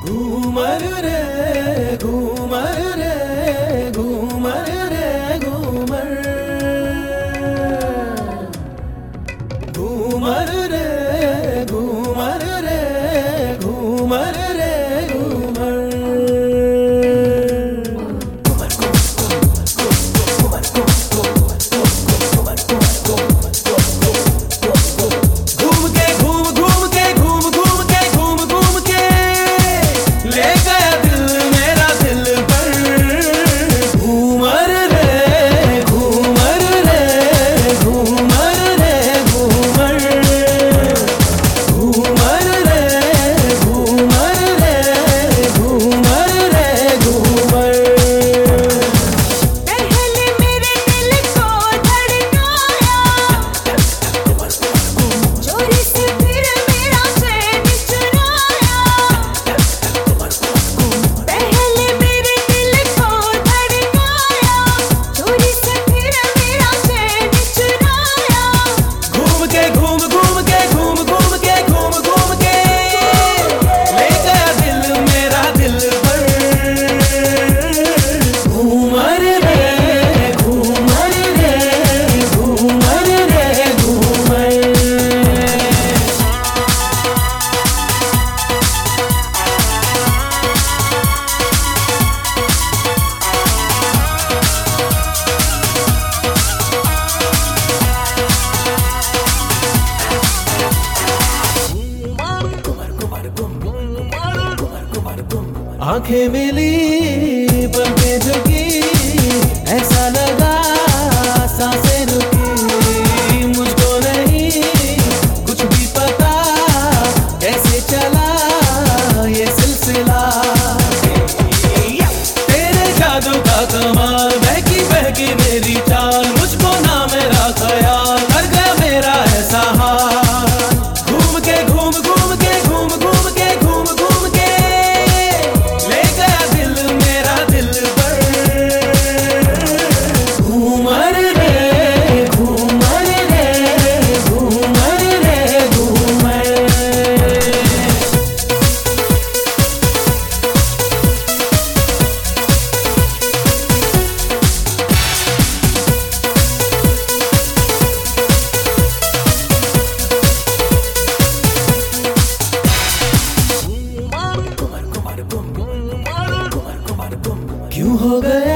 घूमर रे घूमर रे घूमर रे घूमर घूमर रे घूमर रे घूमर रे घूमर आंखें मिली पलकें झुकी, ऐसा लगा सांसें रुकी। मुझको नहीं कुछ भी पता कैसे चला ये सिलसिला। तेरे जादू का कमाल, बहकी मेरी चाल, मुझको ना मेरा ख्याल, कर गया मेरा ऐसा हाल। घूम के घूम घूम के घूम घूम के घूम घूम के ले गया दिल मेरा दिल पर। घूमर रे घूमर रे घूमर रे घूमर। क्यों हो गए